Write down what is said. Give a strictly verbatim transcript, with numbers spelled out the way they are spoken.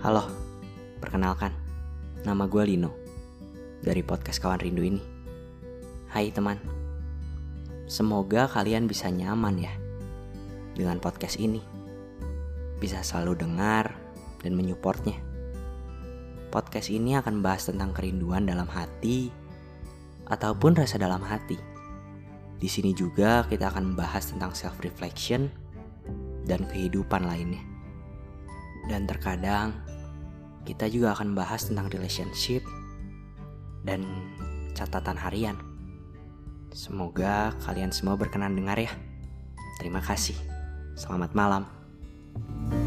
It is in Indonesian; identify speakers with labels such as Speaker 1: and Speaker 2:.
Speaker 1: Halo, perkenalkan, nama gue Lino, dari podcast Kawan Rindu ini. Hai teman, semoga kalian bisa nyaman ya dengan podcast ini. Bisa selalu dengar dan menyupportnya. Podcast ini akan bahas tentang kerinduan dalam hati ataupun rasa dalam hati. Di sini juga kita akan bahas tentang self-reflection dan kehidupan lainnya. Dan terkadang kita juga akan bahas tentang relationship dan catatan harian. Semoga kalian semua berkenan dengar ya. Terima kasih. Selamat malam.